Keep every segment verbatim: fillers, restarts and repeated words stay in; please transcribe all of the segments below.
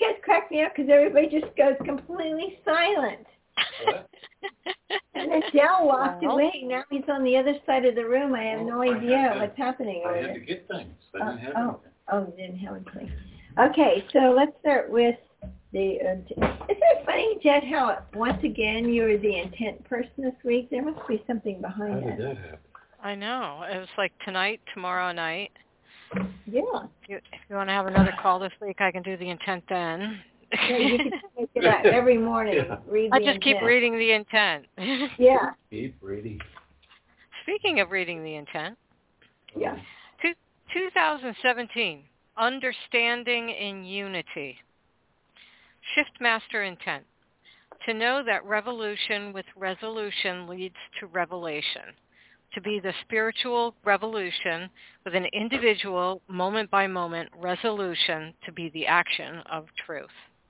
guys crack me up because everybody just goes completely silent. What? And then Dell walked Well, away. Now he's on the other side of the room. I have Well, no I idea had to- what's happening I over had there. to get things. I Oh, didn't have oh, anything. oh, you didn't have anything. Okay, so let's start with the, uh, isn't it funny, Jed, how once again you were the intent person this week? There must be something How behind did that. that happen? I know. It was like tonight, tomorrow night. Yeah. If you, if you want to have another call this week, I can do the intent then. Yeah, you can make it out every morning. Yeah. Read the I just keep intent. reading the intent. Yeah. Keep reading. Speaking of reading the intent, Yeah. two, twenty seventeen, Understanding in Unity. Shiftmaster intent. To know that revolution with resolution leads to revelation. To be the spiritual revolution with an individual moment-by-moment resolution to be the action of truth.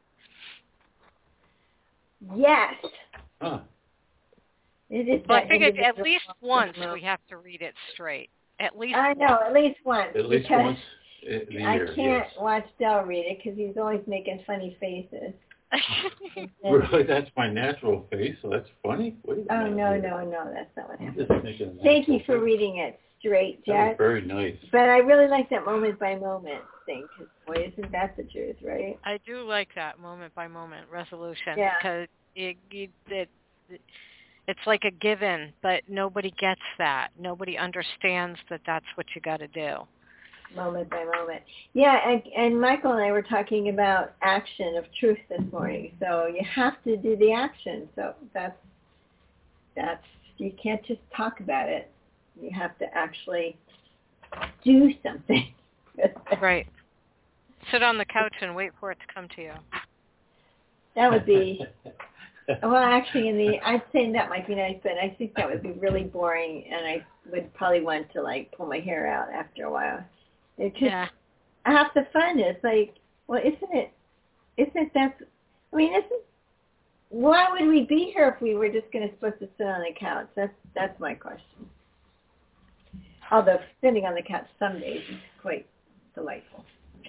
Yes. Huh. It is Well, I that think it, at individual least once moment. we have to read it straight. At least I know, at least once. At least because once in the I year, can't yes. watch Del read it because he's always making funny faces. Really, that's my natural face, so that's funny? Wait a Oh, minute no, here. no, no, that's not what I'm happened. just making a Thank you natural for face. reading it straight, That was Jet. very nice. But I really like that moment by moment thing because, boy, isn't that the truth, right? I do like that moment-by-moment resolution Yeah. because it, it, it, it's like a given, but nobody gets that. Nobody understands that that's what you got to do. Moment by moment. Yeah, and, and Michael and I were talking about action of truth this morning. So you have to do the action. So that's, that's, you can't just talk about it. You have to actually do something. Right. Sit on the couch and wait for it to come to you. That would be, well, actually, in the, I'd say that might be nice, but I think that would be really boring, and I would probably want to, like, pull my hair out after a while. It's just, Yeah. half the fun is, like, well, isn't it, isn't that, I mean, isn't, why would we be here if we were just going to supposed to sit on the couch? That's, that's my question. Although sitting on the couch some days is quite delightful.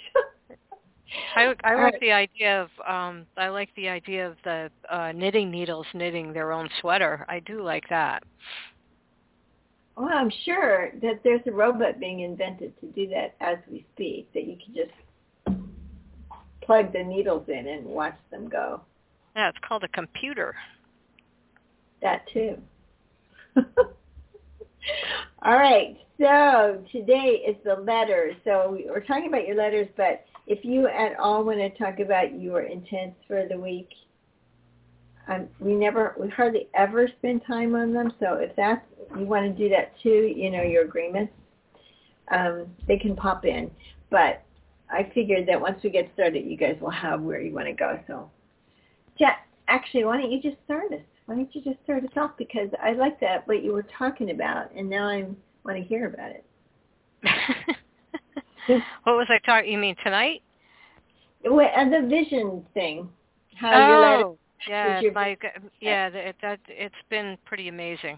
I, I All like right. the idea of um I like the idea of the uh, knitting needles knitting their own sweater. I do like that. Well, I'm sure that there's a robot being invented to do that as we speak, that you can just plug the needles in and watch them go. Yeah, it's called a computer. That too. All right, so today is the letters. So we're talking about your letters, but if you at all want to talk about your intents for the week, um, we never, we hardly ever spend time on them. So if that's, you want to do that too, you know, your agreements, um, they can pop in. But I figured that once we get started, you guys will have where you want to go. So, Jack, actually, why don't you just start us? Why don't you just start us off? Because I like that, what you were talking about, and now I want to hear about it. What was I talking? You mean tonight? Well, uh, the vision thing. How your letter, Oh, yeah, your my, yeah, that, that it's been pretty amazing.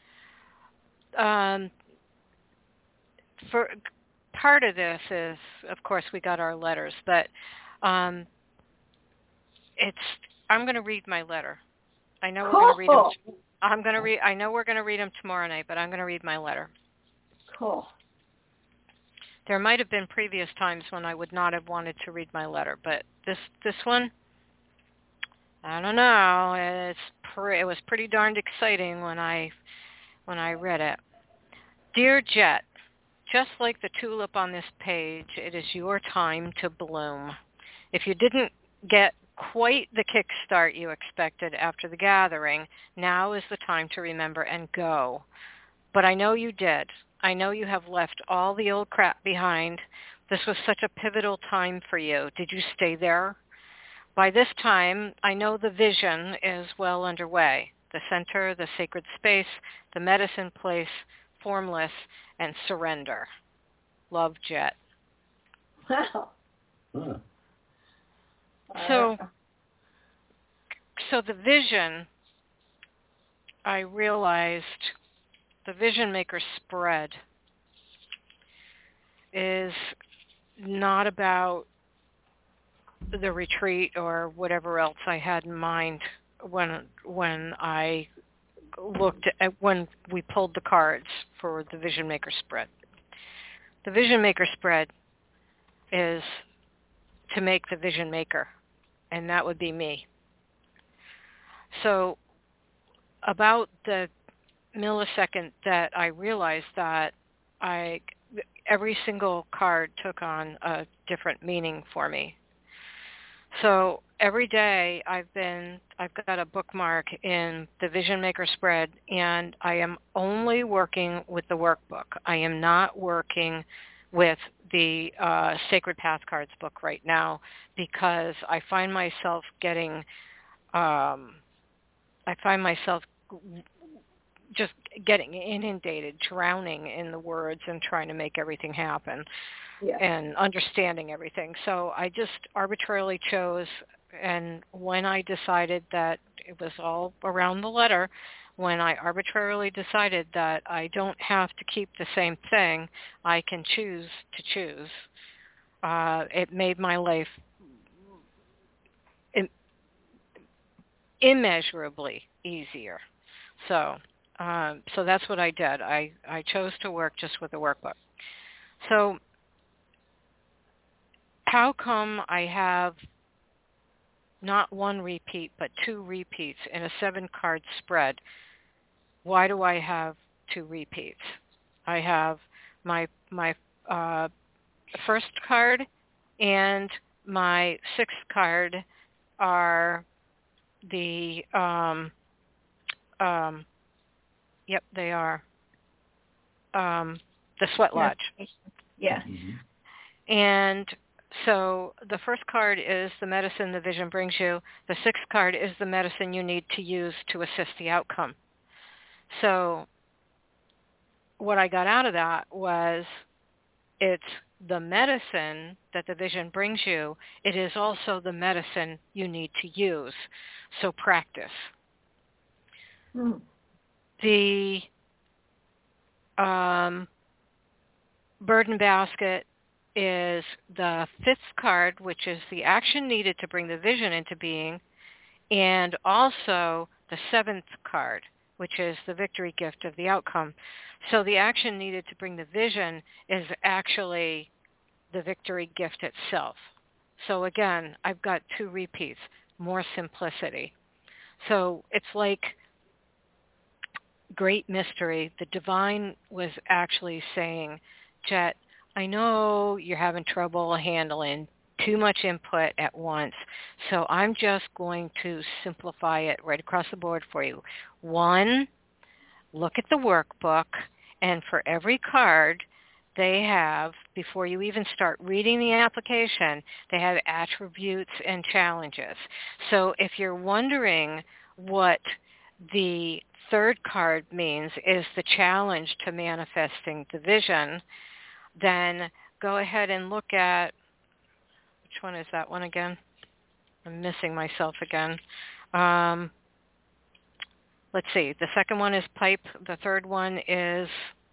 Um, for part of this is, of course, we got our letters, but um, it's. I'm going to read my letter. I know we're going to read them. I'm going to read. I know we're going to read them tomorrow night, but I'm going to read my letter. Cool. There might have been previous times when I would not have wanted to read my letter, but this this one, I don't know. It's pre- it was pretty darned exciting when I when I read it. Dear Jet, just like the tulip on this page, it is your time to bloom. If you didn't get quite the kickstart you expected after the gathering, now is the time to remember and go. But I know you did. I know you have left all the old crap behind. This was such a pivotal time for you. Did you stay there? By this time, I know the vision is well underway. The center, the sacred space, the medicine place, formless, and surrender. Love, Jet. Wow. Huh. So, so the vision, I realized, the Vision Maker spread is not about the retreat or whatever else I had in mind when when I looked at when we pulled the cards for the Vision Maker spread. The Vision Maker spread is to make the Vision Maker, and that would be me. So about the millisecond that I realized that I every single card took on a different meaning for me. So every day I've been, I've got a bookmark in the Vision Maker spread, and I am only working with the workbook. I am not working with the uh, Sacred Path Cards book right now because I find myself getting, um, I find myself just getting inundated, drowning in the words and trying to make everything happen. Yeah. And understanding everything. So I just arbitrarily chose, and when I decided that it was all around the letter, when I arbitrarily decided that I don't have to keep the same thing, I can choose to choose, uh, it made my life im- immeasurably easier. So um, so that's what I did. I, I chose to work just with the workbook. So how come I have not one repeat, but two repeats in a seven-card spread? Why do I have two repeats? I have my my uh, first card and my sixth card are the, um, um, yep, they are um, the Sweat Lodge. Yeah. Mm-hmm. And so the first card is the medicine the vision brings you. The sixth card is the medicine you need to use to assist the outcome. So what I got out of that was it's the medicine that the vision brings you. It is also the medicine you need to use. So practice. Hmm. The um, burden basket is the fifth card, which is the action needed to bring the vision into being, and also the seventh card, which is the victory gift of the outcome. So the action needed to bring the vision is actually the victory gift itself. So again, I've got two repeats, more simplicity. So it's like great mystery. The divine was actually saying, Jet, I know you're having trouble handling too much input at once, so I'm just going to simplify it right across the board for you. One, look at the workbook, and for every card they have, before you even start reading the application, they have attributes and challenges. So if you're wondering what the third card means is the challenge to manifesting the vision, then go ahead and look at, which one is that one again? I'm missing myself again. Um, let's see. The second one is pipe. The third one is...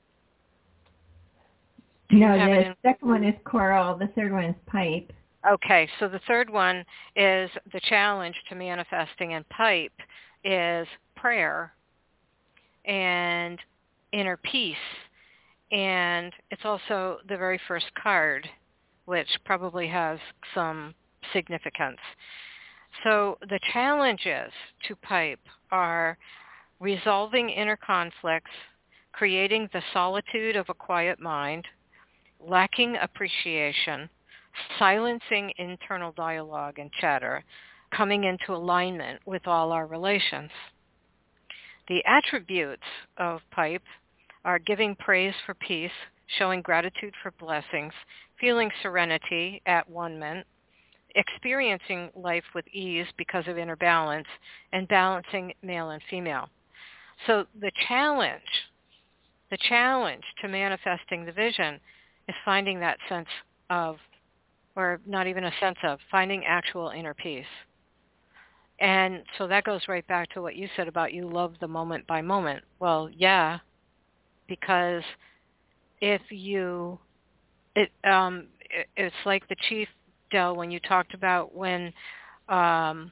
No, the in, second one is coral. The third one is pipe. Okay, so the third one is the challenge to manifesting, and pipe is prayer and inner peace. And it's also the very first card, which probably has some significance. So the challenges to pipe are resolving inner conflicts, creating the solitude of a quiet mind, lacking appreciation, silencing internal dialogue and chatter, coming into alignment with all our relations. The attributes of pipe are giving praise for peace, showing gratitude for blessings, feeling serenity at one-ment, experiencing life with ease because of inner balance, and balancing male and female. So the challenge, the challenge to manifesting the vision is finding that sense of, or not even a sense of, finding actual inner peace. And so that goes right back to what you said about you love the moment by moment. Well, yeah, because if you, it, um, it, it's like the chief Del, when you talked about when um,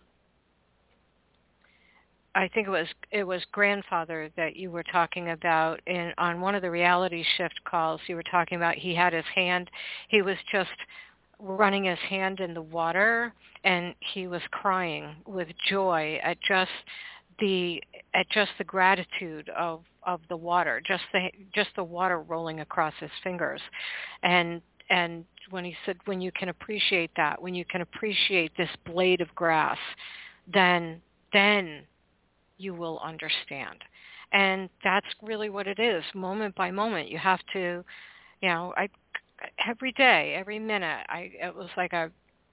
I think it was it was grandfather that you were talking about in on one of the reality shift calls. You were talking about he had his hand, he was just running his hand in the water, and he was crying with joy at just the at just the gratitude of of the water, just the just the water rolling across his fingers, and and when he said, when you can appreciate that, when you can appreciate this blade of grass, then then you will understand. And that's really what it is, moment by moment. You have to, you know, I every day, every minute, I it was like a,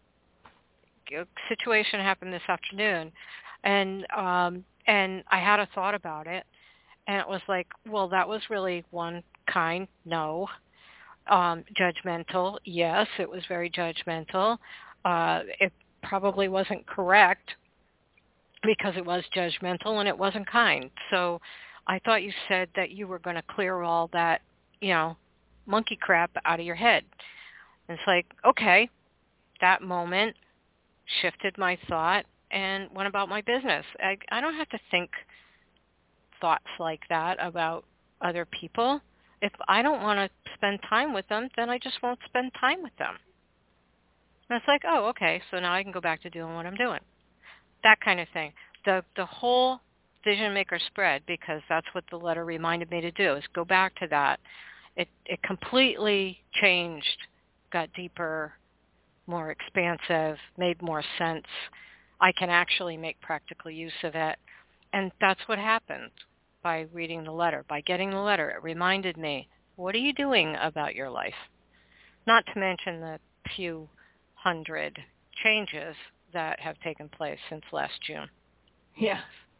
a situation happened this afternoon, and um, and I had a thought about it, and it was like, well, that was really one kind, no. Um, judgmental, yes, it was very judgmental. Uh, it probably wasn't correct because it was judgmental and it wasn't kind. So I thought you said that you were going to clear all that, you know, monkey crap out of your head. And it's like, okay, that moment shifted my thought and went about my business. I, I don't have to think thoughts like that about other people. If I don't want to spend time with them, then I just won't spend time with them. And it's like, oh, okay, so now I can go back to doing what I'm doing. That kind of thing. The the whole Vision Maker spread, because that's what the letter reminded me to do, is go back to that. It it completely changed, got deeper, more expansive, made more sense. I can actually make practical use of it. And that's what happened by reading the letter, by getting the letter. It reminded me, what are you doing about your life? Not to mention the few hundred changes that have taken place since last June. Yeah.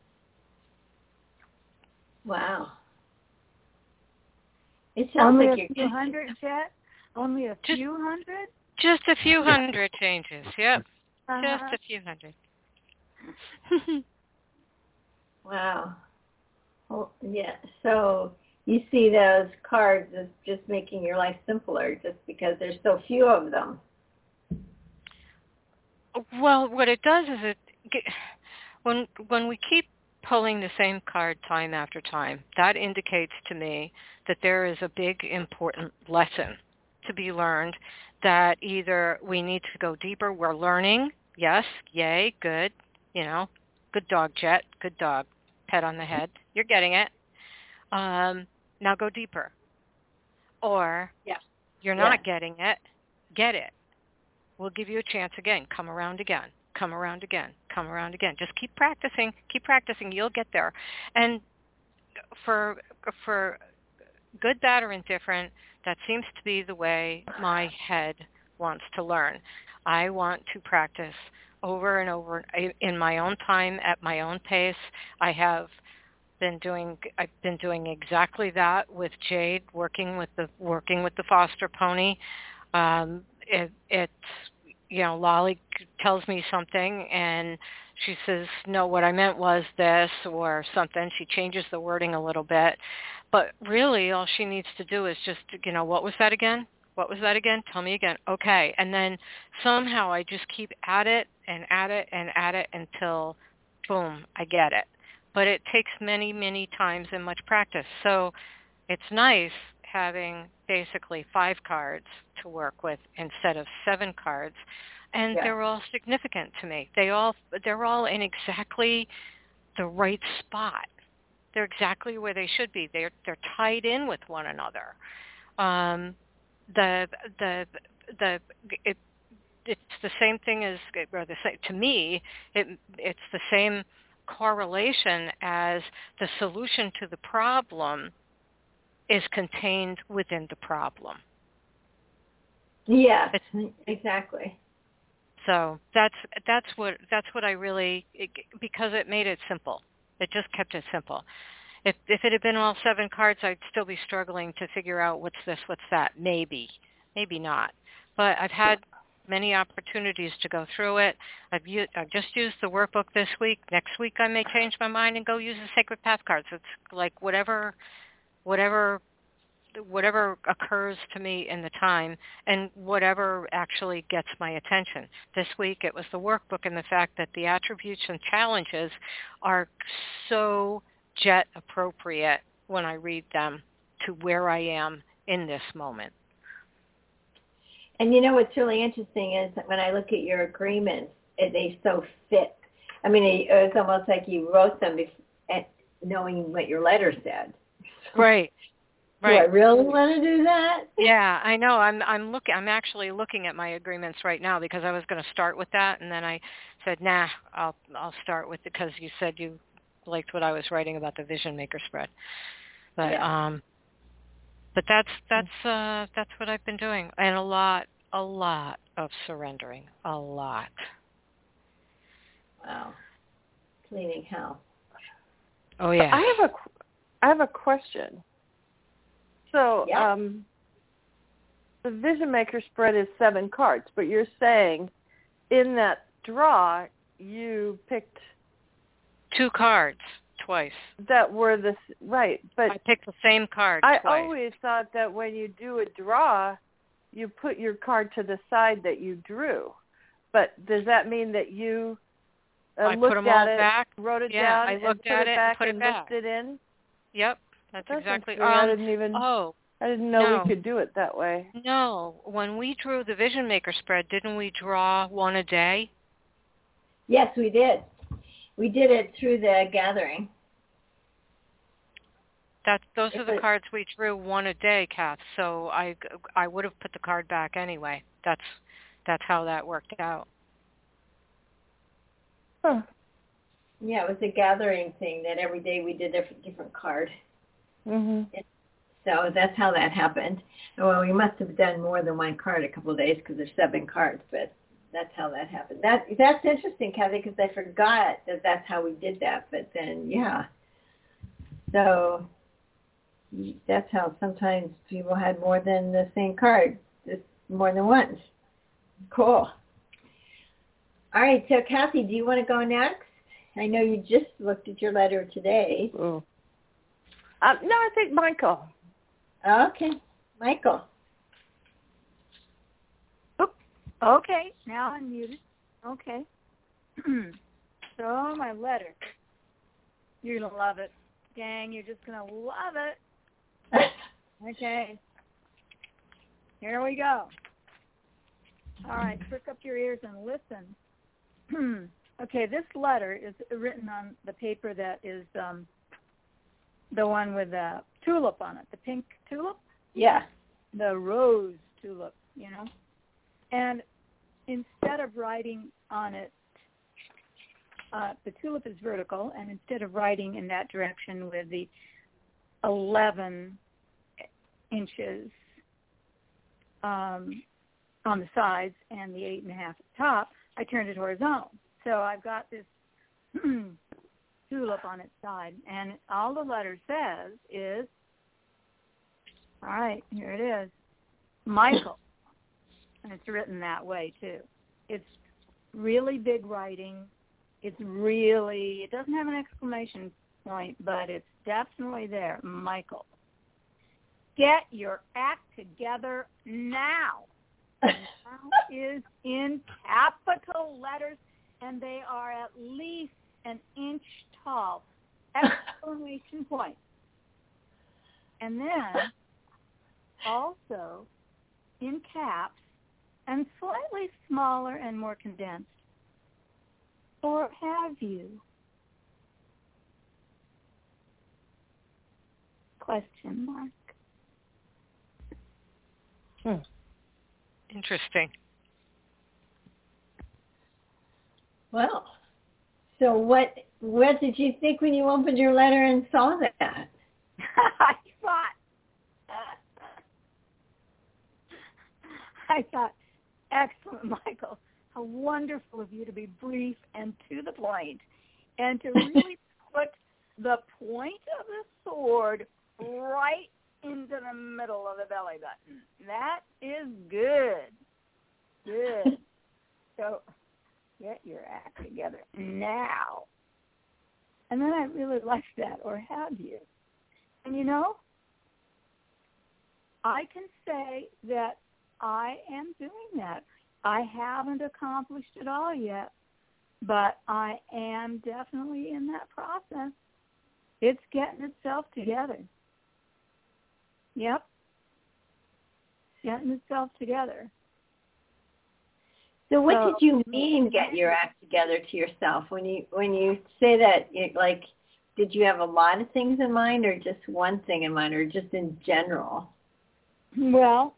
Wow. It sounds Only like a you're few hundred, Chet? Only a Just- few hundred? Just a few hundred changes, yep. Uh-huh. Just a few hundred. Wow. Well, yeah. So you see those cards as just making your life simpler just because there's so few of them. Well, what it does is it, when when we keep pulling the same card time after time, that indicates to me that there is a big, important lesson to be learned, that either we need to go deeper, we're learning, yes, yay, good, you know, good dog, Jet, good dog, pet on the head, you're getting it. Um, now go deeper. Or Yeah. you're not Yeah. getting it, get it. We'll give you a chance again. Come around again. Come around again. Come around again. Just keep practicing. Keep practicing. You'll get there. And for for good, bad, or indifferent, that seems to be the way my head wants to learn. I want to practice over and over in my own time, at my own pace. I have been doing I've been doing exactly that with Jade, working with the working with the foster pony. Um, it, it's, you know, Lolly tells me something and she says, no, what I meant was this or something. She changes the wording a little bit. But really all she needs to do is just, you know, what was that again? What was that again? Tell me again. Okay. And then somehow I just keep at it and at it and at it until, boom, I get it. But it takes many, many times and much practice. So it's nice having basically five cards to work with instead of seven cards, and Yeah. they're all significant to me. They all they're all in exactly the right spot. They're exactly where they should be. They're they're tied in with one another. Um, the the the it it's the same thing as, or the same, to me, it it's the same correlation as the solution to the problem is contained within the problem. Yeah, It's, exactly. so that's that's what that's what I really, it, because it made it simple. It just kept it simple. If if it had been all seven cards, I'd still be struggling to figure out what's this, what's that. Maybe, maybe not. But I've had many opportunities to go through it. I've, u- I've just used the workbook this week. Next week I may change my mind and go use the Sacred Path cards. It's like whatever, whatever whatever occurs to me in the time and whatever actually gets my attention. This week it was the workbook and the fact that the attributes and challenges are so jet appropriate when I read them to where I am in this moment. And you know what's really interesting is that when I look at your agreements, they so fit. I mean, it, it's almost like you wrote them before, knowing what your letter said. Right. Right. Do I really want to do that? Yeah, I know. I'm I'm looking. I'm actually looking at my agreements right now because I was going to start with that, and then I said, "Nah, I'll I'll start with it," because you said you liked what I was writing about the Vision Maker spread. But yeah. um, but that's that's uh that's what I've been doing, and a lot a lot of surrendering, a lot. Wow, cleaning house. Oh yeah. I have a I have a question. So, yeah. um, the Vision Maker spread is seven cards, but you're saying in that draw you picked two cards twice. That were the right, but I picked the same card I twice. always thought that when you do a draw, you put your card to the side that you drew. But does that mean that you uh, I looked put them at all it, back. wrote it yeah, down, I looked and put at it it back and put and it back. mixed it in? Yep. That's That exactly. Um, Um, I didn't even. Oh, I didn't know no. we could do it that way. No, when we drew the Vision Maker spread, didn't we draw one a day? Yes, we did. We did it through the gathering. That those It's are the a, cards we drew one a day, Kath. So I, I would have put the card back anyway. That's that's how that worked out. Huh. Yeah, it was a gathering thing that every day we did a different card. Mhm. So that's how that happened. Well, we must have done more than one card a couple of days because there's seven cards, but that's how that happened. That That's interesting, Kathy, because I forgot that that's how we did that. But then, yeah. So that's how sometimes people had more than the same card, just more than once. Cool. All right, so Kathy, do you want to go next? I know you just looked at your letter today. Oh. Um, no, I think Michael. Okay, Michael. Oop. Okay, now I'm muted. Okay. So my letter. You're going to love it. Gang, you're just going to love it. Okay. Here we go. All right, prick up your ears and listen. Okay, this letter is written on the paper that is um, the one with the tulip on it, the pink tulip? Yeah. The rose tulip, you know? And instead of writing on it, uh, the tulip is vertical, and instead of writing in that direction with the eleven inches um, on the sides and the eight and a half at the top, I turned it horizontal. So I've got this tulip on its side, and all the letter says is, all right, here it is, Michael. And it's written that way, too. It's really big writing. It's really, it doesn't have an exclamation point, but it's definitely there, Michael. Get your act together now. Now is in capital letters, and they are at least an inch tall. Exclamation point. And then also in caps and slightly smaller and more condensed. Or have you? Question mark. Hmm. Interesting. Well, so what what did you think when you opened your letter and saw that? I thought, I thought, excellent, Michael. How wonderful of you to be brief and to the point, and to really put the point of the sword right into the middle of the belly button. That is good. Good. So get your act together now. And then I really liked that, or have you? And you know, I can say that I am doing that. I haven't accomplished it all yet, but I am definitely in that process. It's getting itself together. Yep. Getting itself together. So what So- did you mean, get your act together to yourself? When you when you say that, it, like, did you have a lot of things in mind, or just one thing in mind, or just in general? Well,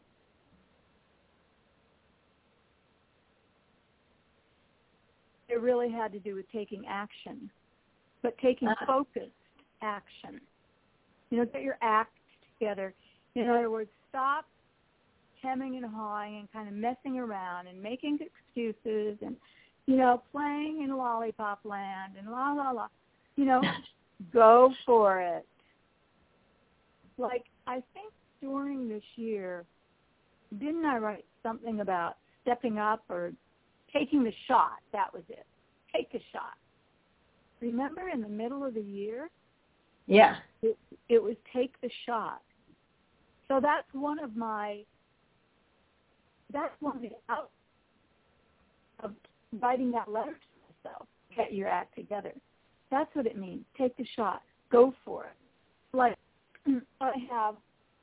it really had to do with taking action, but taking Uh-huh. focused action. You know, get your act together. In other words, stop hemming and hawing and kind of messing around and making excuses and, you know, playing in lollipop land and la, la, la. You know, go for it. Like, I think during this year, didn't I write something about stepping up or taking the shot? That was it. Take a shot. Remember in the middle of the year? Yeah. It, it was take the shot. So that's one of my, that's one of the out of writing that letter to myself, get your act together. That's what it means. Take the shot. Go for it. Like, I have,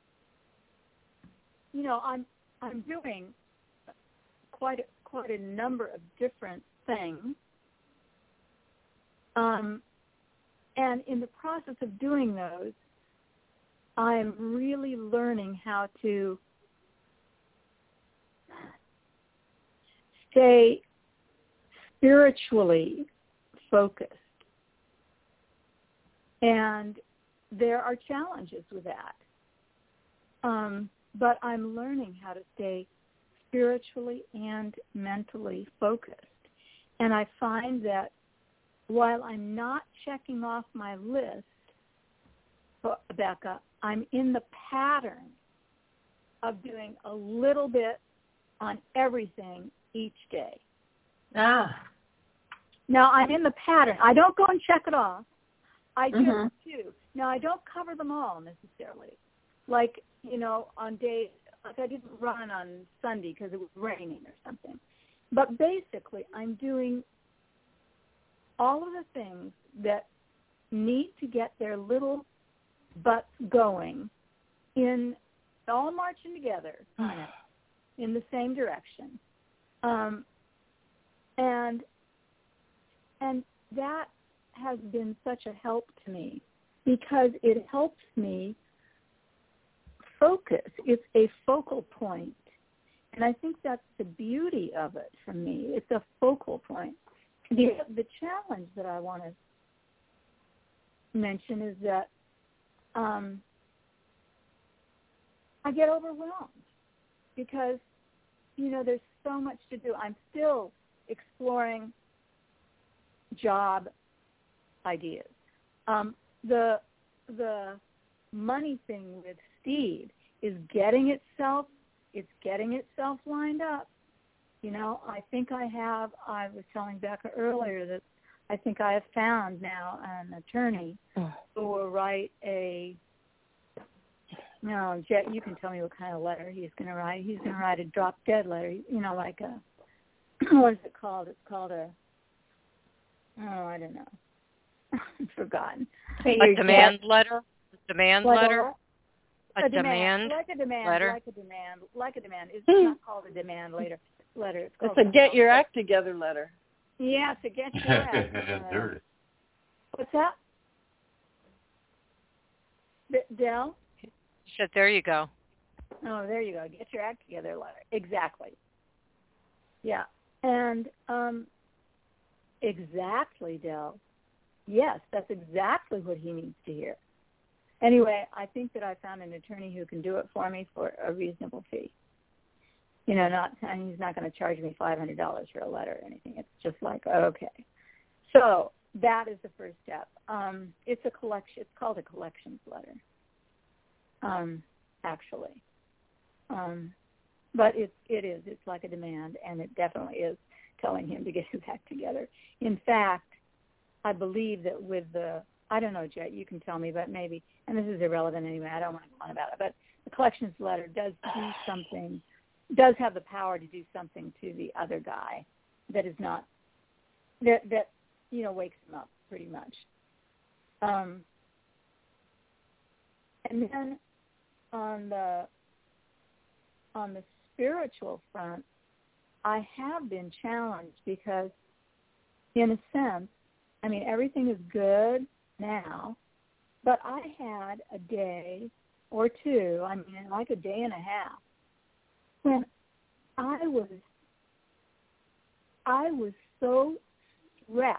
you know, I'm I'm doing quite a, quite a number of different things, um, and in the process of doing those, I'm really learning how to stay spiritually focused. And there are challenges with that. Um, but I'm learning how to stay spiritually and mentally focused. And I find that while I'm not checking off my list, Becca, I'm in the pattern of doing a little bit on everything each day. Ah. Now, I'm in the pattern. I don't go and check it off. I do Mhm. too. Now, I don't cover them all necessarily. Like, you know, on days, like I didn't run on Sunday because it was raining or something. But basically, I'm doing all of the things that need to get their little butts going in, all marching together, you know, in the same direction. Um, and and that has been such a help to me because it helps me focus. It's a focal point. And I think that's the beauty of it for me. It's a focal point. The, the challenge that I want to mention is that um, I get overwhelmed because, you know, there's so much to do. I'm still exploring job ideas. Um, the the money thing with Steve is getting itself, it's getting itself lined up. You know, I think I have, I was telling Becca earlier that I think I have found now an attorney who will write a, no, Jet, you can tell me what kind of letter he's going to write. He's going to write a drop-dead letter, you know, like a, what is it called? It's called a, oh, I don't know. I've forgotten. A demand letter? A demand Like letter? A, A, a demand, demand, like a demand, letter? like a demand, like a demand. It's not called a demand letter. Letter. It's called It's a get your act together letter. Yeah, to get your act. There it is. What's that? D- Del? Shit, there you go. Oh, there you go. Get your act together letter. Exactly. Yeah. And um, exactly, Del. Yes, that's exactly what he needs to hear. Anyway, I think that I found an attorney who can do it for me for a reasonable fee. You know, not and he's not going to charge me five hundred dollars for a letter or anything. It's just like, okay. So that is the first step. Um, it's a collection. It's called a collections letter, um, actually. Um, but it, it is. It's like a demand, and it definitely is telling him to get his act together. In fact, I believe that with the, I don't know, Jet, you can tell me, but maybe, and this is irrelevant anyway, I don't want to go on about it, but the collections letter does do something, does have the power to do something to the other guy that is not, that, that you know, wakes him up pretty much. Um, and then on the on the spiritual front, I have been challenged because, in a sense, I mean, everything is good now, but I had a day or two, I mean, like a day and a half, when I was, I was so stressed.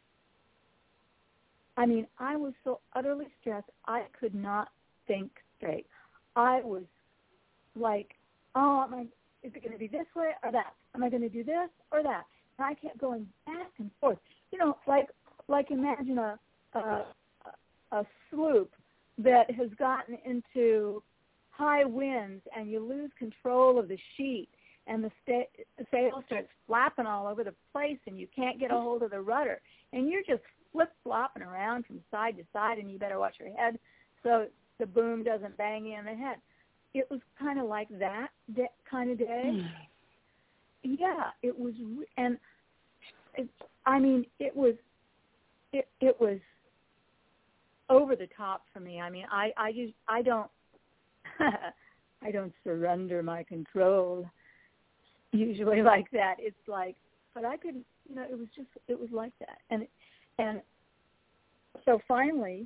I mean, I was so utterly stressed, I could not think straight. I was like, oh, am I, is it going to be this way or that? Am I going to do this or that? And I kept going back and forth. You know, like like imagine a a, a sloop that has gotten into high winds and you lose control of the sheet and the sta- sail starts flapping all over the place and you can't get a hold of the rudder and you're just flip-flopping around from side to side and you better watch your head so the boom doesn't bang you in the head. It was kind of like that, that kind of day. Mm. Yeah, it was, and it, I mean, it was, it, it was over the top for me. I mean, I, I just, I don't, I don't surrender my control usually like that. It's like, but I could, you know, it was just, it was like that. And, and so finally,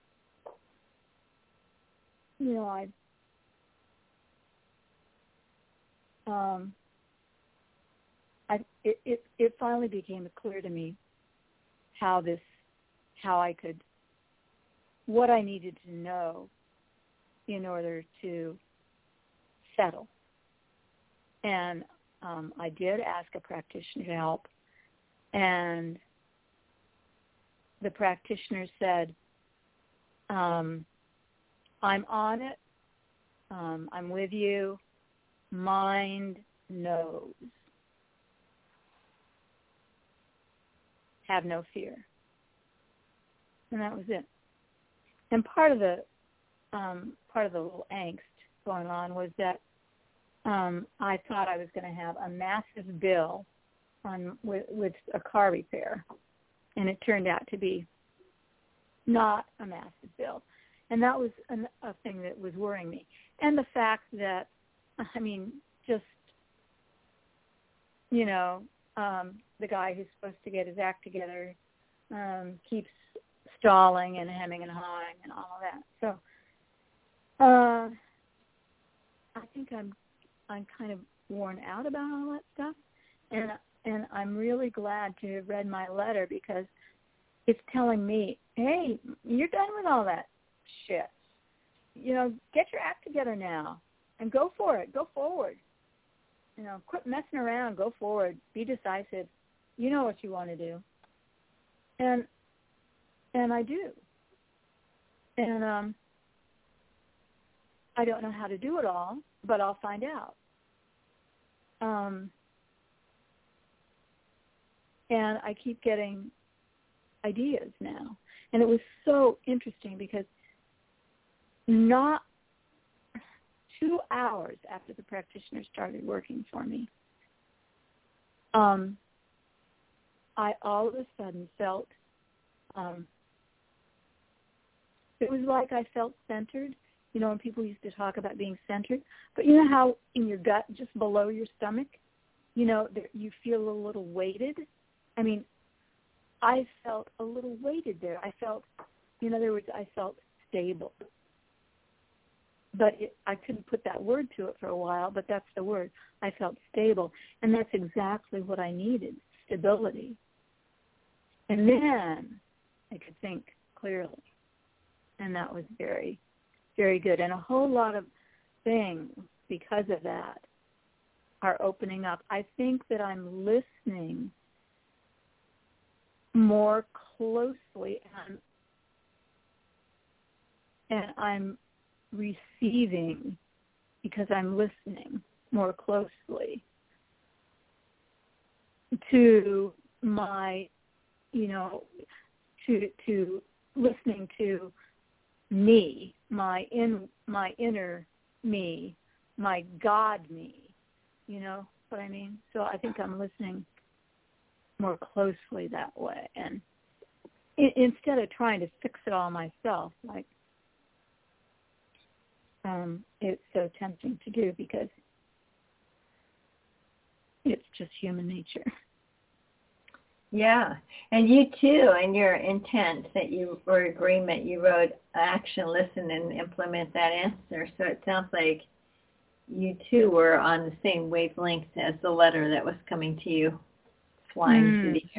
you know, I, um, I, it, it, it finally became clear to me how this, how I could, what I needed to know in order to settle. And um, I did ask a practitioner to help, and the practitioner said, um, I'm on it, um, I'm with you, mind knows. Have no fear. And that was it. And part of the um, part of the little angst going on was that um, I thought I was going to have a massive bill on with, with a car repair, and it turned out to be not a massive bill. And that was an, a thing that was worrying me. And the fact that, I mean, just, you know, um, the guy who's supposed to get his act together um, keeps stalling and hemming and hawing and all of that. So uh, I think I'm I'm kind of worn out about all that stuff, and and I'm really glad to have read my letter because it's telling me, hey, you're done with all that shit. You know, get your act together now and go for it. Go forward. You know, quit messing around. Go forward. Be decisive. You know what you want to do. And and I do. And um, I don't know how to do it all, but I'll find out. Um, and I keep getting ideas now. And it was so interesting because not two hours after the practitioner started working for me, um, I all of a sudden felt, um, it was like I felt centered. You know, when people used to talk about being centered, but you know how in your gut, just below your stomach, you know, there, you feel a little weighted? I mean, I felt a little weighted there. I felt, in other words, I felt stable. But it, I couldn't put that word to it for a while, but that's the word. I felt stable. And that's exactly what I needed, stability. And then I could think clearly. And that was very, very good. And a whole lot of things, because of that, are opening up. I think that I'm listening more closely and, and I'm receiving because I'm listening more closely to my, you know, to to listening to me, my in my inner me, my God me. You know what I mean? So I think I'm listening more closely that way. And I- instead of trying to fix it all myself, like um, it's so tempting to do because it's just human nature. Yeah, and you too, in your intent that you, or agreement, you wrote action, listen, and implement that answer. So it sounds like you too were on the same wavelength as the letter that was coming to you, flying Mm. through the air.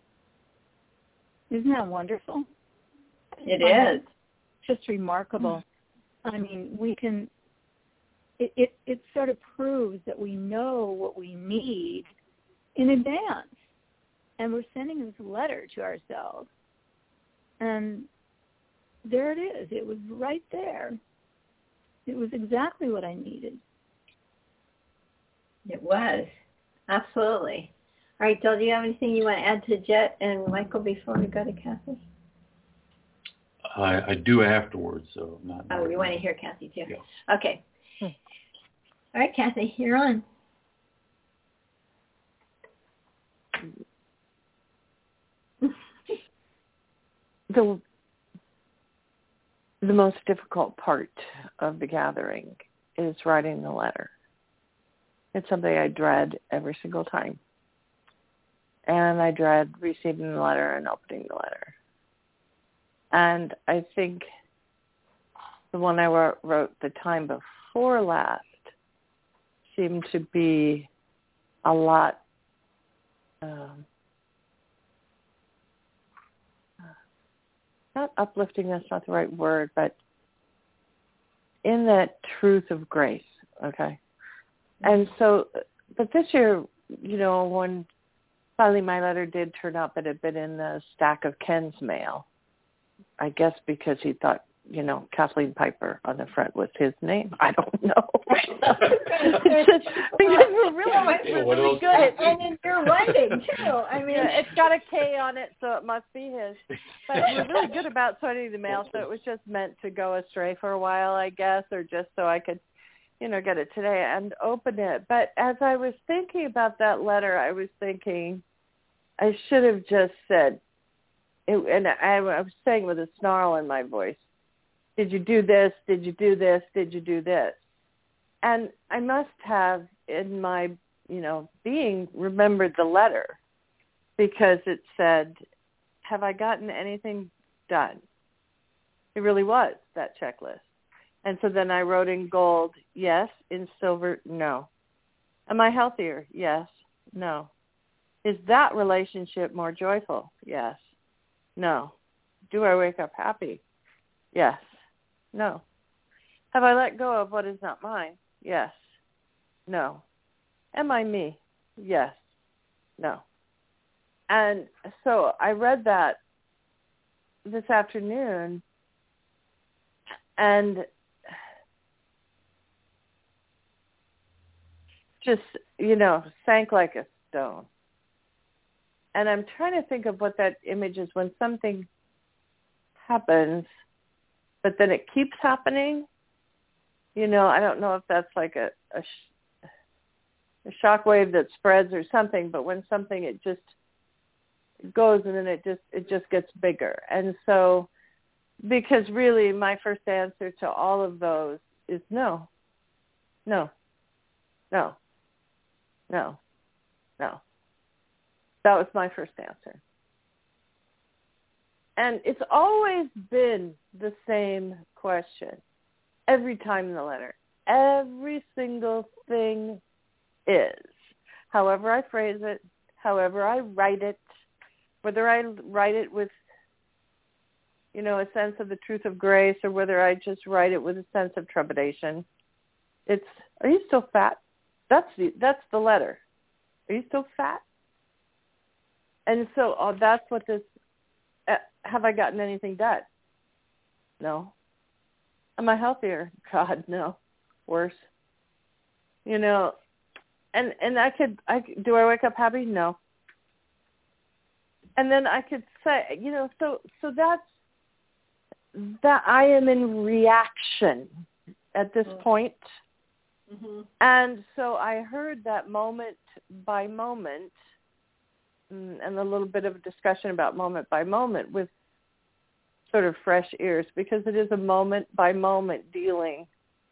Isn't that wonderful? It um, is. Just remarkable. I mean, we can, it, it, it sort of proves that we know what we need in advance. And we're sending this letter to ourselves. And there it is. It was right there. It was exactly what I needed. It was. Absolutely. All right, Jill, do you have anything you want to add to Jet and Michael before we go to Kathy? I, I do afterwards, so not. Oh, you want to hear Kathy too? Yeah. Okay. All right, Kathy, you're on. The the most difficult part of the gathering is writing the letter. It's something I dread every single time. And I dread receiving the letter and opening the letter. And I think the one I wrote, wrote the time before last seemed to be a lot um, not uplifting, that's not the right word, but in that truth of grace, okay? And so, but this year, you know, when finally my letter did turn up, it had been in the stack of Ken's mail, I guess because he thought, you know, Kathleen Piper on the front was his name. I don't know. It's just, because we're really, Yeah, we're what really else? good at And in your writing, too. I mean, yeah, it's got a K on it, so it must be his. But we're really good about sorting the mail, so it was just meant to go astray for a while, I guess, or just so I could, you know, get it today and open it. But as I was thinking about that letter, I was thinking I should have just said, it, and I, I was saying with a snarl in my voice, did you do this? Did you do this? Did you do this? And I must have, in my, you know, being, remembered the letter because it said, have I gotten anything done? It really was that checklist. And so then I wrote in gold, yes. In silver, no. Am I healthier? Yes. No. Is that relationship more joyful? Yes. No. Do I wake up happy? Yes. No. Have I let go of what is not mine? Yes. No. Am I me? Yes. No. And so I read that this afternoon and just, you know, sank like a stone. And I'm trying to think of what that image is when something happens, but then it keeps happening. You know, I don't know if that's like a, a, sh- a shock wave that spreads or something, but when something, it just goes and then it just, it just gets bigger. And so, because really my first answer to all of those is no, no, no, no, no. That was my first answer. And it's always been the same question every time in the letter. Every single thing is, however I phrase it, however I write it, whether I write it with, you know, a sense of the truth of grace or whether I just write it with a sense of trepidation. It's, are you still fat? That's the, that's the letter. Are you still fat? And so oh, that's what this, uh, have I gotten anything done? No. Am I healthier? God, no. Worse. You know, and, and I could, I, do I wake up happy? No. And then I could say, you know, so, so that's, that I am in reaction at this point. Mm-hmm. And so I heard that moment by moment, and a little bit of a discussion about moment by moment with sort of fresh ears, because it is a moment by moment dealing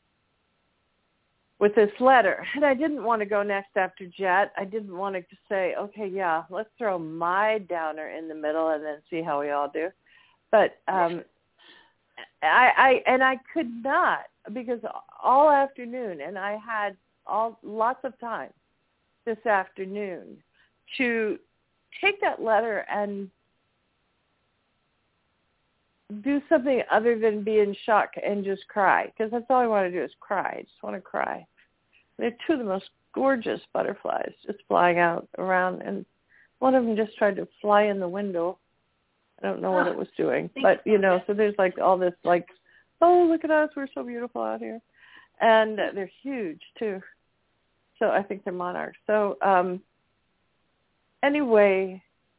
with this letter. And I didn't want to go next after Jet. I didn't want to say, okay, yeah, let's throw my downer in the middle and then see how we all do. But um, I, I and I could not, because all afternoon, and I had all lots of time this afternoon to take that letter and do something other than be in shock and just cry, because that's all I want to do is cry. I just want to cry. They're two of the most gorgeous butterflies just flying out around, and one of them just tried to fly in the window. I don't know what it was doing, but, you know, so there's like all this like, oh, look at us, we're so beautiful out here. And uh, they're huge, too. So I think they're monarchs. So um, anyway,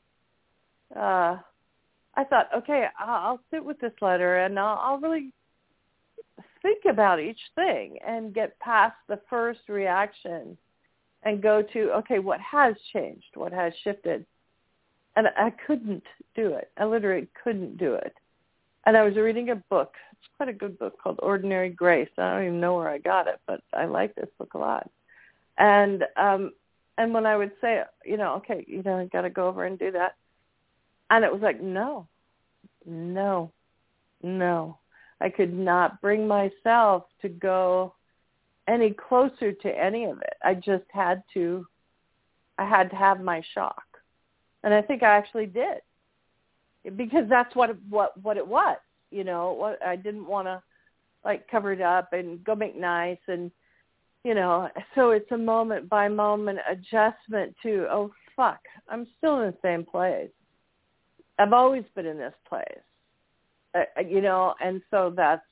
uh, I thought, okay, I'll, I'll sit with this letter, and I'll, I'll really think about each thing and get past the first reaction and go to, okay, what has changed? What has shifted? And I couldn't do it. I literally couldn't do it. And I was reading a book. It's quite a good book called Ordinary Grace. I don't even know where I got it, but I like this book a lot. And um, and when I would say, you know, okay, you know, I got to go over and do that. And it was like, no, no, no. I could not bring myself to go any closer to any of it. I just had to, I had to have my shock. And I think I actually did, because that's what what what it was. You know, what I didn't want to like cover it up and go make nice, and you know. So it's a moment by moment adjustment to, oh fuck, I'm still in the same place. I've always been in this place, uh, you know, and so that's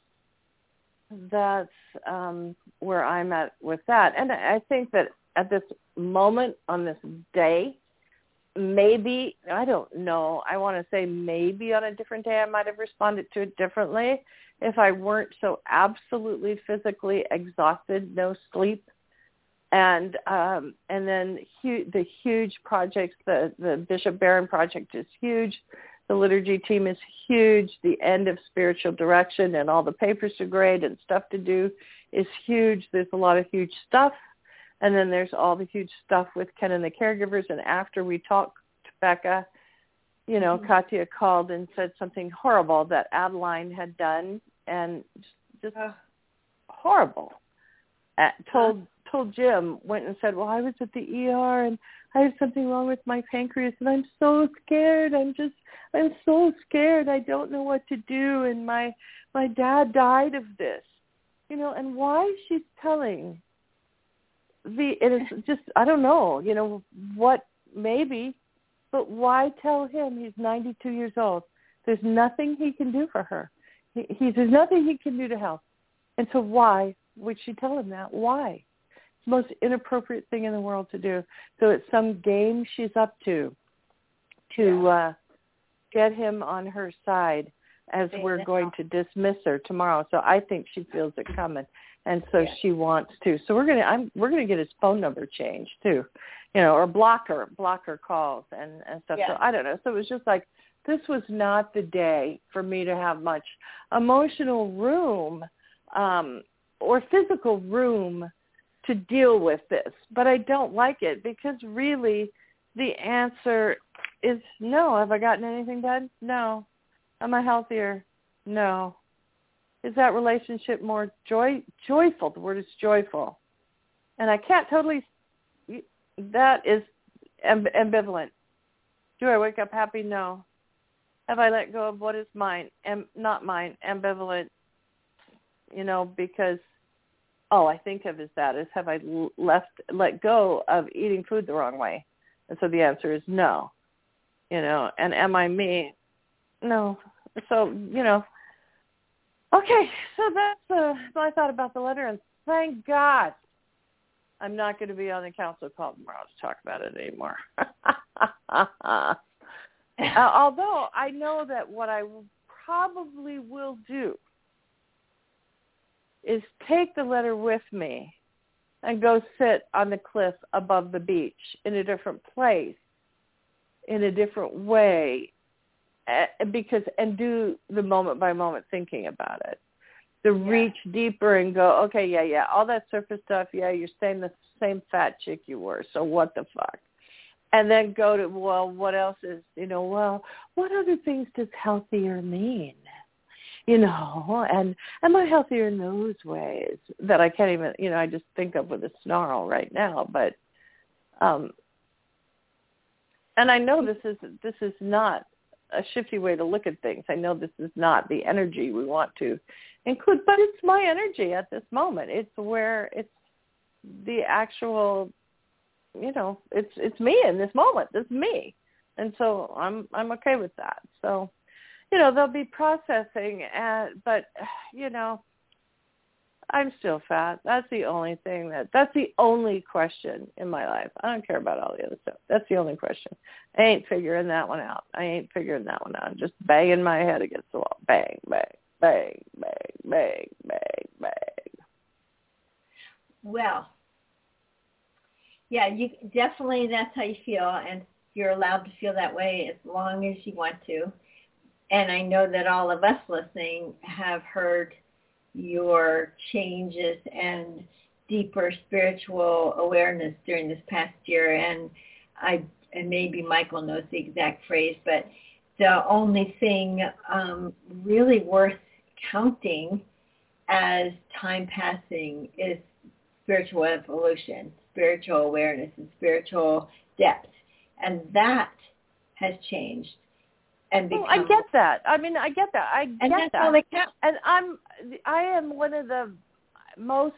that's um, where I'm at with that. And I think that at this moment on this day, maybe, I don't know, I want to say maybe on a different day I might have responded to it differently if I weren't so absolutely physically exhausted, no sleep, and um, and then hu- the huge projects, the, the Bishop Barron project is huge, the liturgy team is huge, the end of spiritual direction and all the papers to grade and stuff to do is huge. There's a lot of huge stuff. And then there's all the huge stuff with Ken and the caregivers. And after we talked to Becca, you know, mm-hmm. Katya called and said something horrible that Adeline had done, and just, just uh, horrible. Uh, told uh, told Jim, went and said, well, I was at the E R and I have something wrong with my pancreas and I'm so scared. I'm just, I'm so scared. I don't know what to do. And my, my dad died of this, you know, and why she's telling the, it is just, I don't know, you know, what, maybe, but why tell him he's ninety-two years old? There's nothing he can do for her. He, he's, there's nothing he can do to help. And so why would she tell him that? Why? It's the most inappropriate thing in the world to do. So it's some game she's up to, to yeah. uh, get him on her side as we're going to dismiss her tomorrow. So I think she feels it coming. And so yeah. she wants to. So we're gonna I'm we're gonna get his phone number changed too, you know, or block her, block her calls and, and stuff. Yeah. So I don't know. So it was just like, this was not the day for me to have much emotional room um, or physical room to deal with this. But I don't like it because really the answer is no. Have I gotten anything done? No. Am I healthier? No. Is that relationship more joy, joyful? The word is joyful. And I can't totally, that is amb- ambivalent. Do I wake up happy? No. Have I let go of what is mine? Am- not mine, ambivalent, you know, because all I think of is that is have I left, let go of eating food the wrong way? And so the answer is no, you know, and am I me? No. So, you know, okay, so that's uh, my thought about the letter, and thank God I'm not going to be on the council call tomorrow to talk about it anymore. uh, although I know that what I probably will do is take the letter with me and go sit on the cliff above the beach in a different place, in a different way, because and do the moment by moment thinking about it. To Yeah. reach deeper and go, okay, yeah, yeah, all that surface stuff, yeah, you're saying the same fat chick you were, so what the fuck? And then go to, well, what else is, you know, well, what other things does healthier mean? You know, and am I healthier in those ways that I can't even, you know, I just think of with a snarl right now. But, um, and I know this is this is not a shifty way to look at things. I know this is not the energy we want to include, but it's my energy at this moment. It's where it's the actual, you know, it's it's me in this moment. This is me, and so I'm I'm okay with that. So. You know, they'll be processing, and, but, you know, I'm still fat. That's the only thing that, that's the only question in my life. I don't care about all the other stuff. That's the only question. I ain't figuring that one out. I ain't figuring that one out. I'm just banging my head against the wall. Bang, bang, bang, bang, bang, bang, bang. Well, yeah, you definitely, that's how you feel, and you're allowed to feel that way as long as you want to. And I know that all of us listening have heard your changes and deeper spiritual awareness during this past year. And I, and maybe Michael knows the exact phrase, but the only thing um, really worth counting as time passing is spiritual evolution, spiritual awareness, and spiritual depth. And that has changed. And well, I get that. I mean, I get that. I and get that's that. all they count. And I'm, I am one of the most,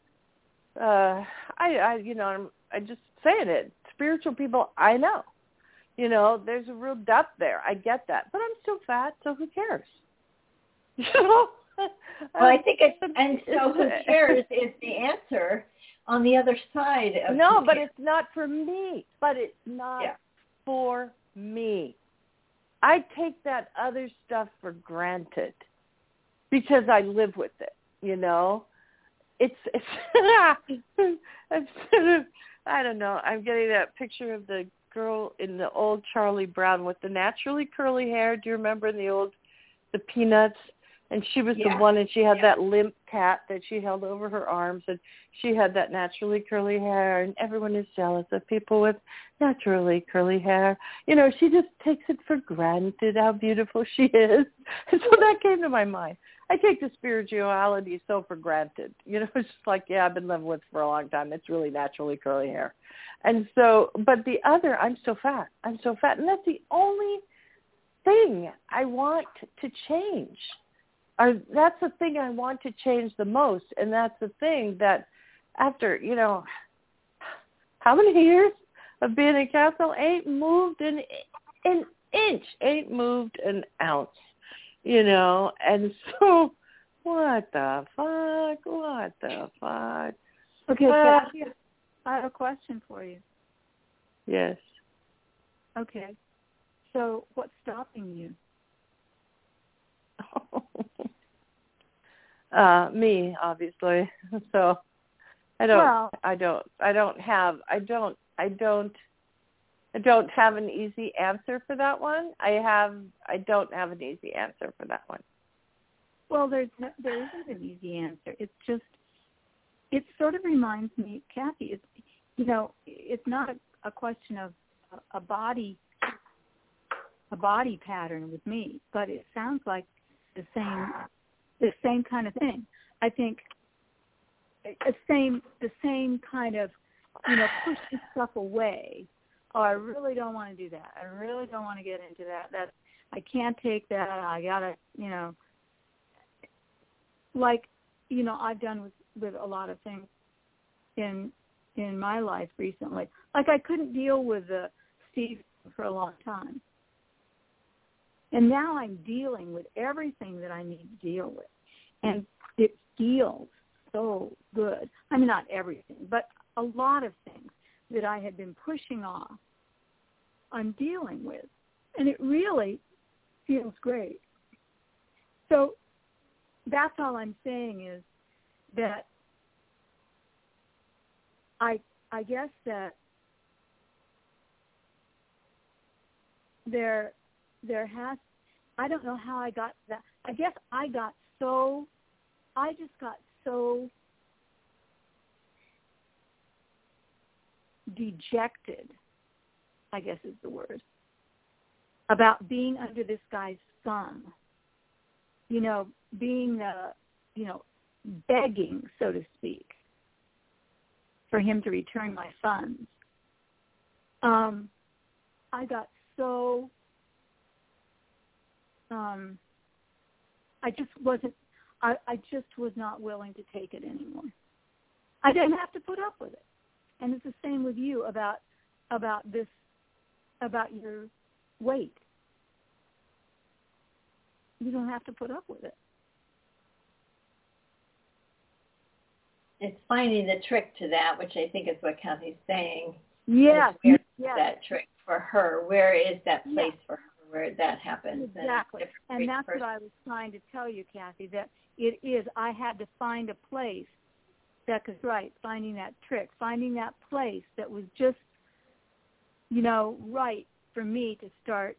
uh, I, I, you know, I'm, I just saying it. Spiritual people I know. You know, there's a real depth there. I get that, but I'm still fat, so who cares? You know. Well, I think it's and so who cares is the answer on the other side of no, but it's not for me. But it's not yeah. for me. I take that other stuff for granted because I live with it, you know. It's, it's I'm sort of, I don't know, I'm getting that picture of the girl in the old Charlie Brown with the naturally curly hair. Do you remember in the old, the Peanuts? And she was yeah. the one, and she had yeah. that limp cat that she held over her arms, and she had that naturally curly hair, and everyone is jealous of people with naturally curly hair. You know, she just takes it for granted how beautiful she is. And so that came to my mind. I take the spirituality so for granted. You know, it's just like, yeah, I've been living with it for a long time. It's really naturally curly hair. And so, but the other, I'm so fat. I'm so fat. And that's the only thing I want to change. Or that's the thing I want to change the most, and that's the thing that after, you know, how many years of being in Castle, ain't moved an, an inch, ain't moved an ounce, you know, and so what the fuck, what the fuck? Okay, uh, Kathy, I have a question for you. Yes. Okay, so what's stopping you? uh, me, obviously. So I don't, well, I don't, I don't have, I don't, I don't, I don't have an easy answer for that one. I have, I don't have an easy answer for that one. Well, there's no, there isn't an easy answer. It's just, it sort of reminds me, Kathy, it's, you know, it's not a, a question of a, a body, a body pattern with me, but it sounds like the same, the same kind of thing. I think the same, the same kind of, you know, pushing stuff away. Oh, I really don't want to do that. I really don't want to get into that. That I can't take that. I gotta, you know, like, you know, I've done with, with a lot of things in in my life recently. Like I couldn't deal with uh, Steve for a long time. And now I'm dealing with everything that I need to deal with. And it feels so good. I mean, not everything, but a lot of things that I had been pushing off, I'm dealing with. And it really feels great. So that's all I'm saying is that I I guess that there there has I don't know how I got that. I guess I got so I just got so dejected, I guess is the word, about being under this guy's thumb. You know, being uh, you know, begging, so to speak, for him to return my funds. Um, I got so, um, I just wasn't, I, I just was not willing to take it anymore. I didn't have to put up with it. And it's the same with you about, about this, about your weight. You don't have to put up with it. It's finding the trick to that, which I think is what Kathy's saying. Yes. Where is yes. that trick for her? Where is that place yes. for her where that happens? Exactly. And, and that's person. what I was trying to tell you, Kathy, that it is, I had to find a place, Becca's right, finding that trick, finding that place that was just, you know, right for me to start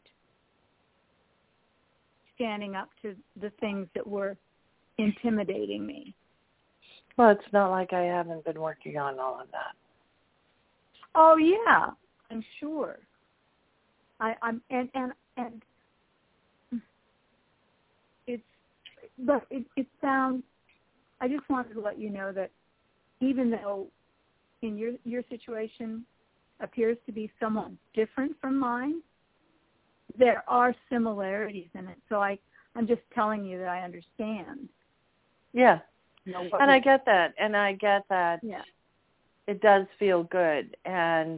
standing up to the things that were intimidating me. Well, it's not like I haven't been working on all of that. Oh yeah, I'm sure. I, I'm and and and it's, but it, it sounds. I just wanted to let you know that even though in your your situation appears to be somewhat different from mine, there are similarities in it. So I I'm just telling you that I understand. Yeah. You know, and I get that, and I get that yeah. it does feel good, and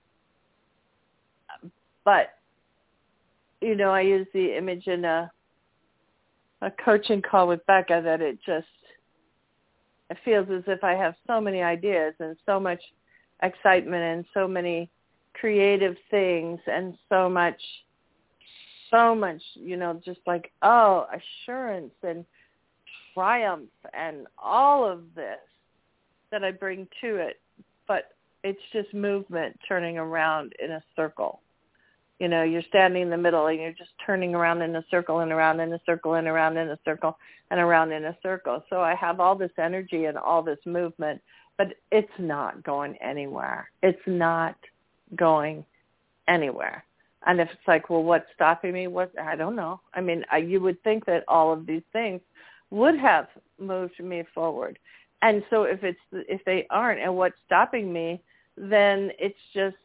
but you know, I use the image in a a coaching call with Becca that it just it feels as if I have so many ideas and so much excitement and so many creative things and so much so much, you know, just like oh, assurance and triumph and all of this that I bring to it, but it's just movement turning around in a circle. You know, you're standing in the middle and you're just turning around in a circle and around in a circle and around in a circle and around in a circle. So I have all this energy and all this movement, but it's not going anywhere. It's not going anywhere. And if it's like, well, what's stopping me? What I don't know. I mean, I, you would think that all of these things would have moved me forward. And so if it's if they aren't and what's stopping me, then it's just,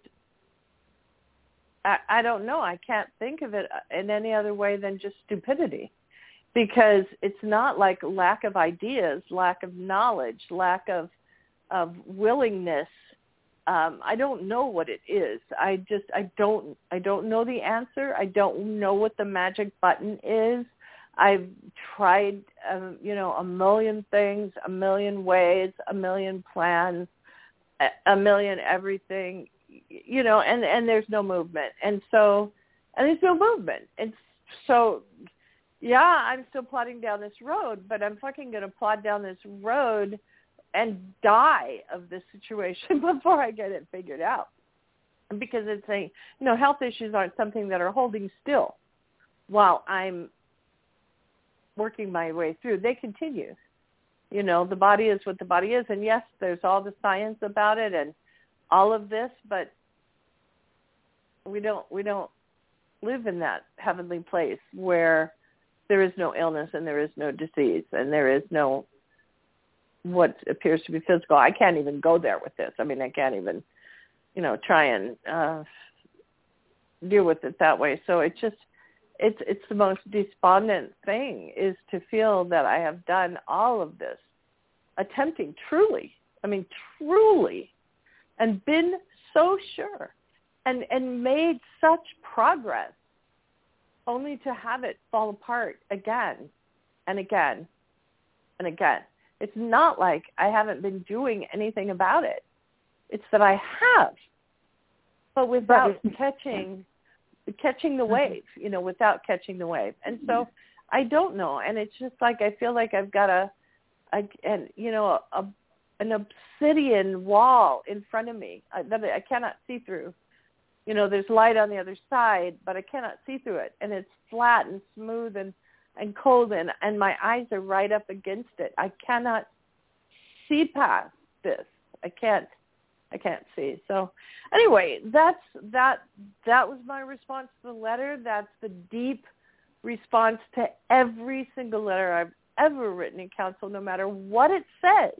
I, I don't know. I can't think of it in any other way than just stupidity, because it's not like lack of ideas, lack of knowledge, lack of of willingness. Um, I don't know what it is. I just I don't I don't know the answer. I don't know what the magic button is. I've tried, um, you know, a million things, a million ways, a million plans, a, a million everything, you know, and, and there's no movement. And so, and there's no movement. And so, yeah, I'm still plodding down this road, but I'm fucking going to plod down this road and die of this situation before I get it figured out. Because it's a, you know, health issues aren't something that are holding still while I'm working my way through. They continue. You know, the body is what the body is. And yes, there's all the science about it and all of this, but we don't we don't live in that heavenly place where there is no illness and there is no disease and there is no what appears to be physical. I can't even go there with this. I mean, I can't even, you know, try and uh, deal with it that way. So it just It's it's the most despondent thing is to feel that I have done all of this, attempting truly, I mean truly, and been so sure and, and made such progress only to have it fall apart again and again and again. It's not like I haven't been doing anything about it. It's that I have, but without catching catching the wave, you know, without catching the wave. And so I don't know. And it's just like, I feel like I've got a, a and, you know, a, an obsidian wall in front of me uh, that I cannot see through. You know, there's light on the other side, but I cannot see through it. And it's flat and smooth and, and cold, and, and my eyes are right up against it. I cannot see past this. I can't. I can't see. So anyway, that's that. That was my response to the letter. That's the deep response to every single letter I've ever written in counsel, no matter what it says.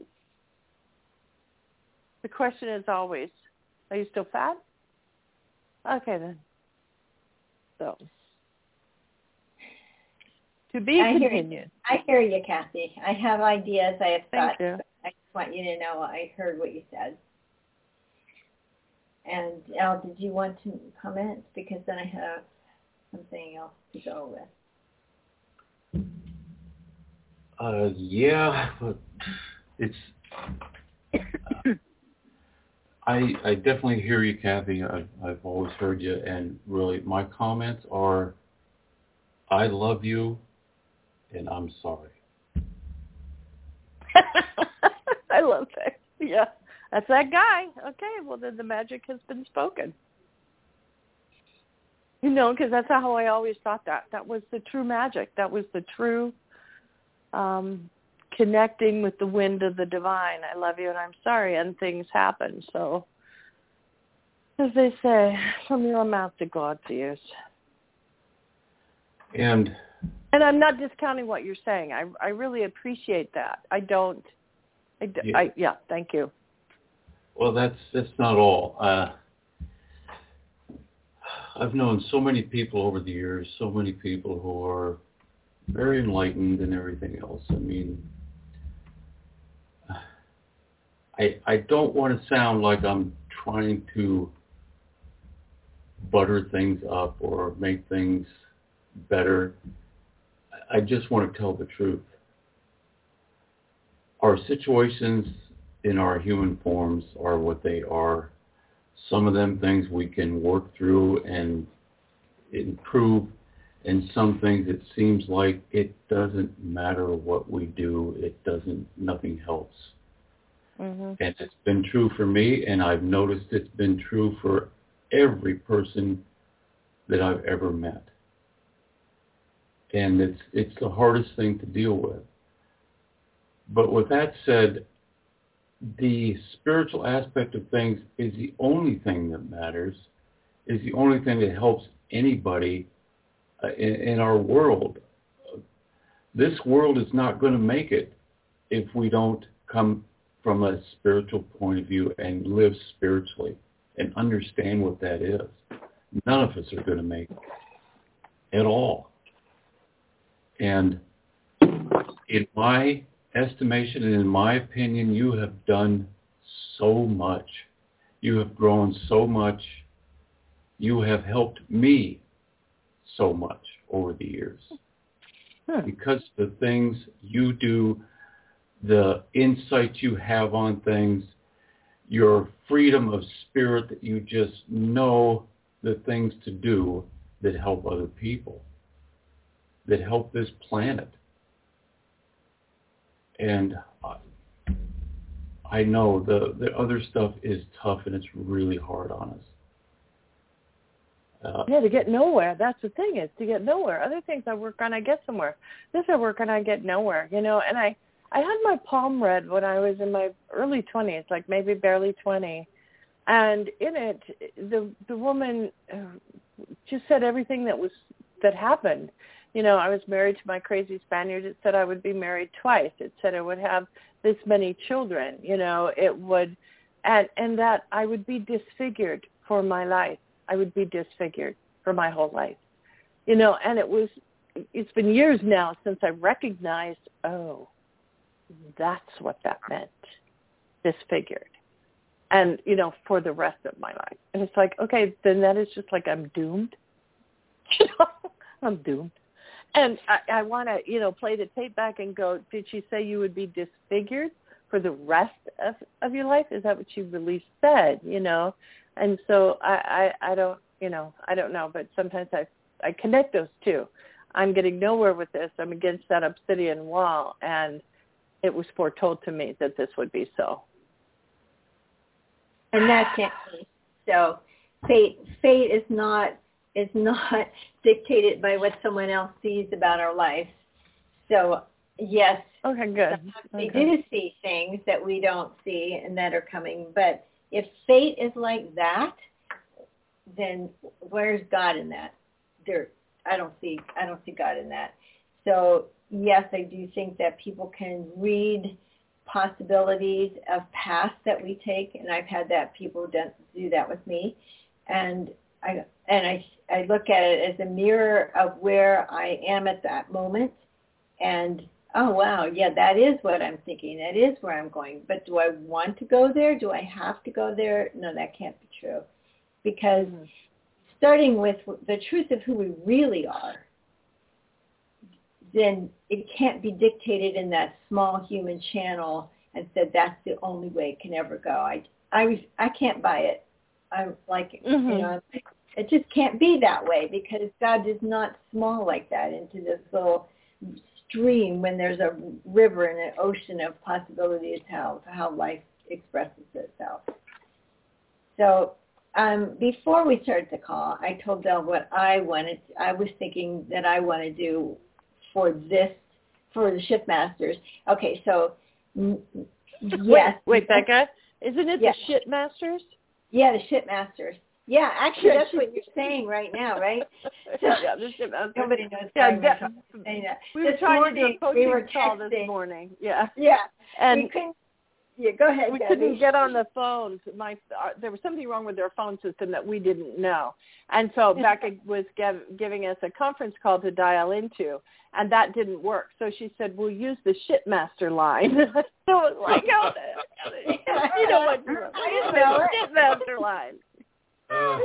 The question is always, are you still fat? Okay, then. So, to be I continued. Hear, I hear you, Kathy. I have ideas. I have Thank thoughts. you. I just want you to know I heard what you said. And Al, did you want to comment? Because then I have something else to go with. Uh, yeah, but it's. Uh, I I definitely hear you, Kathy. I've I've always heard you, and really, my comments are, I love you, and I'm sorry. I love that. Yeah, that's that guy. Okay, well then the magic has been spoken. You know, because that's how I always thought that. That was the true magic. That was the true um, connecting with the wind of the divine. I love you and I'm sorry, and things happen. So, as they say, from your mouth to God's ears. And and I'm not discounting what you're saying. I I really appreciate that. I don't. I, yeah. I yeah. Thank you. Well, that's that's not all. Uh, I've known so many people over the years, so many people who are very enlightened and everything else. I mean, I I don't want to sound like I'm trying to butter things up or make things better. I just want to tell the truth. Our situations in our human forms are what they are. Some of them things we can work through and improve, and some things it seems like it doesn't matter what we do, it doesn't, nothing helps. Mm-hmm. And it's been true for me, and I've noticed it's been true for every person that I've ever met. And it's it's the hardest thing to deal with. But with that said, the spiritual aspect of things is the only thing that matters, is the only thing that helps anybody uh, in, in our world. This world is not going to make it if we don't come from a spiritual point of view and live spiritually and understand what that is. None of us are going to make it at all. And in my estimation and in my opinion, you have done so much. You have grown so much. You have helped me so much over the years. Hmm. Because the things you do, the insight you have on things, your freedom of spirit that you just know the things to do that help other people, that help this planet. And I know the, the other stuff is tough and it's really hard on us. Uh, yeah, to get nowhere. That's the thing, is to get nowhere. Other things I work on, I get somewhere. This I work on, I get nowhere. You know, and I, I had my palm read when I was in my early twenties, like maybe barely twenty. And in it, the the woman just said everything that was that happened. You know, I was married to my crazy Spaniard. It said I would be married twice. It said I would have this many children. You know, it would, and and that I would be disfigured for my life. I would be disfigured for my whole life. You know, and it was, it's been years now since I recognized, oh, that's what that meant, disfigured. And, you know, for the rest of my life. And it's like, okay, then that is just like I'm doomed. You know, I'm doomed. And I, I want to, you know, play the tape back and go, did she say you would be disfigured for the rest of, of your life? Is that what she really said, you know? And so I, I, I don't, you know, I don't know, but sometimes I, I connect those two. I'm getting nowhere with this. I'm against that obsidian wall, and it was foretold to me that this would be so. And that can't be. So fate fate is not is not dictated by what someone else sees about our life. So yes, okay, good. We okay. do see things that we don't see and that are coming. But if fate is like that, then where's God in that? There, I don't see I don't see God in that. So yes, I do think that people can read possibilities of paths that we take, and I've had that people do that with me, and I and I I look at it as a mirror of where I am at that moment, and oh wow, yeah, that is what I'm thinking. That is where I'm going. But do I want to go there? Do I have to go there? No, that can't be true, because mm-hmm. starting with the truth of who we really are, then it can't be dictated in that small human channel and said that's the only way it can ever go. I, I, I can't buy it. I'm like, mm-hmm. you know, it just can't be that way, because God is not small like that into this little stream when there's a river and an ocean of possibilities how, how life expresses itself. So um, before we started the call, I told Del what I wanted. I was thinking that I want to do for this, for the Shipmasters. Okay, so mm, yes. Wait, wait, Becca, isn't it yes. the Shipmasters? Yeah, the Shipmasters. Yeah, actually, that's what you're saying right now, right? So, yeah, the Shipmasters. Nobody knows yeah, why de- we're saying that. We were this trying morning, to do a coaching we were call texting. this morning. Yeah. Yeah. And we couldn't, yeah, go ahead, we Debbie. couldn't get on the phones. My uh, there was something wrong with their phone system that we didn't know, and so Becca was gev- giving us a conference call to dial into, and that didn't work. So she said, "We'll use the Shipmaster line." So it was like, oh, you know what? We'll use the Shipmaster line. Uh,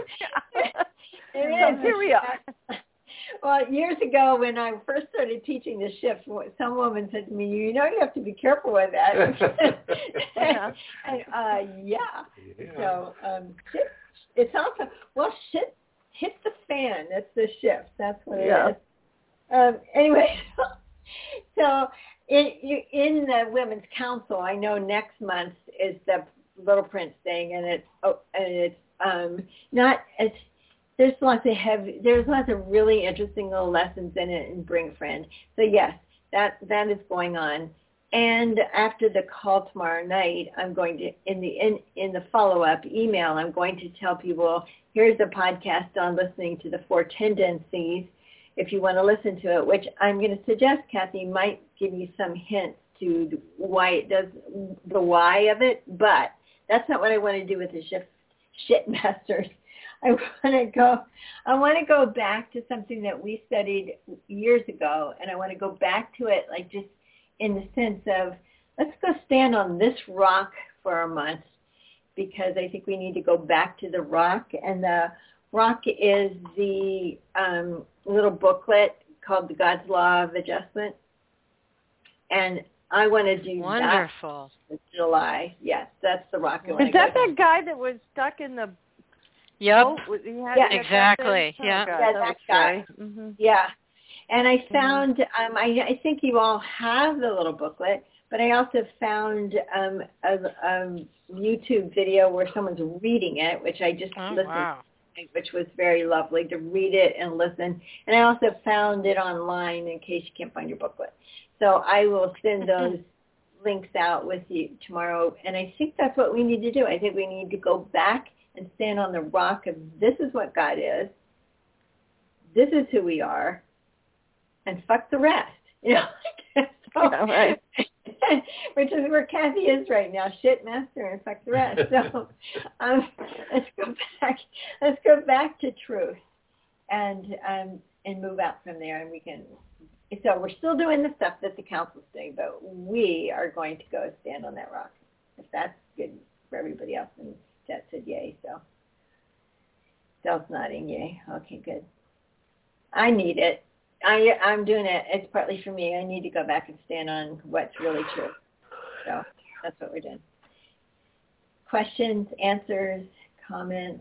it is. So here we are. Well, years ago when I first started teaching the shift, some woman said to me, you know you have to be careful with that. yeah. and, uh, yeah. yeah. So um, shift, it's also, well, shift, hit the fan. That's the shift. That's what it yeah. is. Um, anyway, so in, in the Women's Council, I know next month is the Little Prince thing, and it's, oh, and it's um, not as, there's lots of heavy, there's lots of really interesting little lessons in it in Bring a Friend. So yes, that, that is going on. And after the call tomorrow night, I'm going to, in the, in, in the follow-up email, I'm going to tell people, here's the podcast on listening to the four tendencies, if you want to listen to it, which I'm going to suggest, Kathy, might give you some hints to why it does, the why of it, but that's not what I want to do with the shift, Shipmasters. I want to go, I want to go back to something that we studied years ago, and I want to go back to it like just in the sense of, let's go stand on this rock for a month, because I think we need to go back to the rock, and the rock is the um, little booklet called the God's Law of Adjustment, and I want to do Wonderful. that in July. Yes, that's the rock I want Is to that go that guy that was stuck in the Yep. boat? He had Yeah, exactly. Oh, yeah. God, yeah, that that was guy. mm-hmm. Yeah. And I found, um, I, I think you all have the little booklet, but I also found um, a, a YouTube video where someone's reading it, which I just Oh, listened wow. to, which was very lovely to read it and listen. And I also found it online in case you can't find your booklet. So I will send those links out with you tomorrow. And I think that's what we need to do. I think we need to go back and stand on the rock of this is what God is. This is who we are. And fuck the rest. You know? so, Yeah, right. which is where Kathy is right now. Shit master and fuck the rest. So um, let's go back. Let's go back to truth and um, and move out from there. And we can. So we're still doing the stuff that the council's doing, but we are going to go stand on that rock. If that's good for everybody else, and Jet said yay. So Del's nodding yay. Okay, good. I need it. I, I'm doing it. It's partly for me. I need to go back and stand on what's really true. So that's what we're doing. Questions, answers, comments?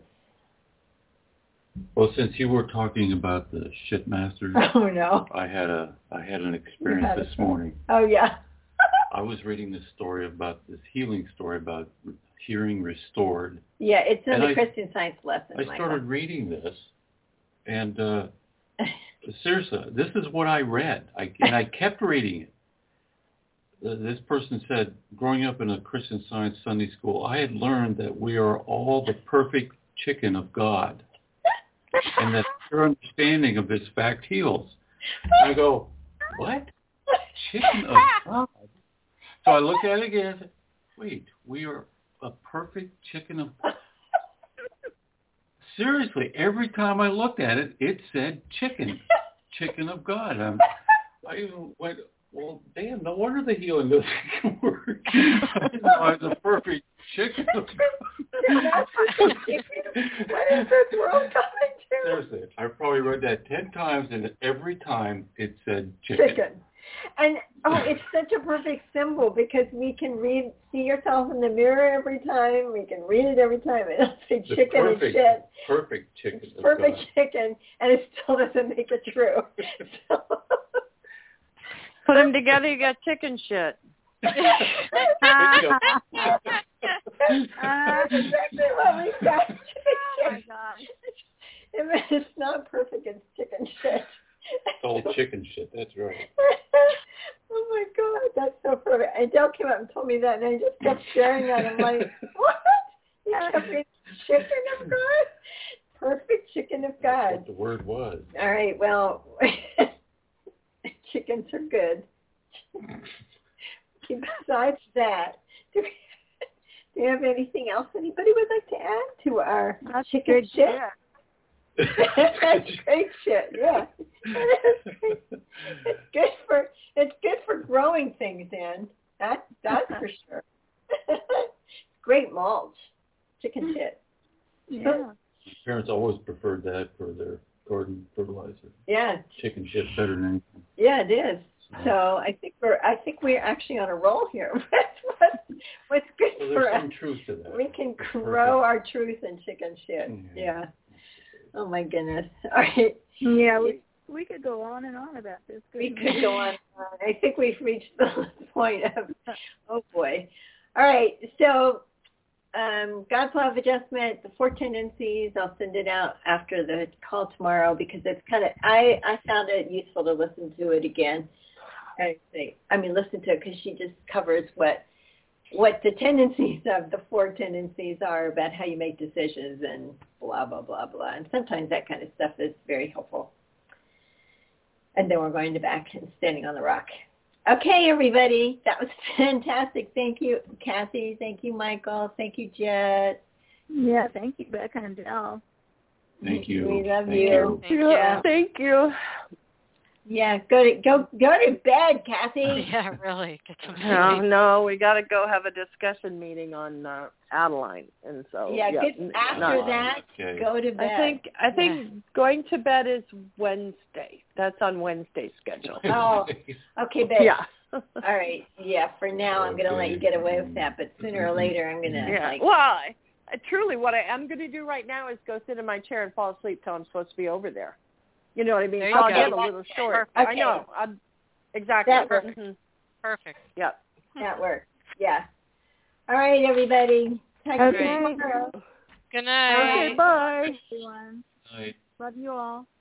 Well, since you were talking about the Shipmasters, oh no, I had a I had an experience this morning. Oh yeah. I was reading this story about this healing story about hearing restored. Yeah, it's in And the I- Christian Science lesson, I Michael. started reading this, and uh, seriously, this is what I read, I, and I kept reading it. Uh, This person said, growing up in a Christian Science Sunday school, I had learned that we are all the perfect chicken of God, and that your understanding of this fact heals. And I go, what? Chicken of God? So I looked at it again and said, wait, we are a perfect chicken of God. Seriously, every time I looked at it, it said chicken, chicken of God. I'm, I even went, well, damn, no wonder the healing doesn't work. I didn't know I was a perfect chicken of God. What is this world coming to? Seriously, I probably read that ten times, and every time it said chicken. Chicken. And, oh, it's such a perfect symbol because we can read, see yourself in the mirror every time. We can read it every time. It'll say The chicken perfect, and shit. Perfect chicken It's of perfect God. chicken, and it still doesn't make it true. So, Put them together, you got chicken shit. There you go. That's exactly what we got. Oh my gosh. If it's not perfect, it's chicken shit. It's all chicken shit, that's right. Oh my God, that's so perfect. And Dale came up and told me that, and I just kept staring at him like, what? You kept reading chicken of God? Perfect chicken of That's God. what the word was. All right, well, chickens are good. Besides that, do we, do you have anything else anybody would like to add to our That's chicken good shit? shit. That's great shit. Yeah, it's good for it's good for growing things in. That that's for sure. Great mulch, chicken shit. Yeah. My parents always preferred that for their garden fertilizer. Yeah, Chicken shit better than anything. yeah, it is. So I think we're I think we're actually on a roll here. what's, what's good Well, for there's us? some truth to that. We can It's grow perfect. our truth in chicken shit. Yeah. Yeah. Oh my goodness. All right. Yeah, we we could go on and on about this. We couldn't could go on. and on. I think we've reached the point of, oh boy. All right. So um, God's Law of Adjustment, the four tendencies, I'll send it out after the call tomorrow because it's kind of, I, I found it useful to listen to it again. I think, I mean, listen to it because she just covers what what the tendencies of the four tendencies are about how you make decisions and blah, blah, blah, blah. And sometimes that kind of stuff is very helpful. And then we're going to back and standing on the rock. Okay, everybody. That was fantastic. Thank you, Kathy. Thank you, Michael. Thank you, Jet. Yeah, thank you, Becca and Dell. Thank you. We love Thank you. Thank you. Yeah. Thank you. Yeah, go to go go to bed, Kathy. Yeah, really. Get some No, sleep. no, we got to go have a discussion meeting on uh, Adeline, and so Yeah, yeah, good. n- After not- that, Okay. go to bed. I think I think going to bed is Wednesday. That's on Wednesday's schedule. Oh, okay, babe. Yeah. All right. Yeah, for now I'm going to let you get away with that, but sooner or later I'm going to, Yeah. like, Well, I, I, truly, what I am going to do right now is go sit in my chair and fall asleep till I'm supposed to be over there. You know what I mean? There So you I'll go. get a little short. Okay. I know. I'm, exactly. That works. Mhm. Perfect. Yeah. that works. Yeah. All right, everybody. Talk to you Okay. tomorrow. Good night. Okay. Bye. Everyone. Night. Love you all.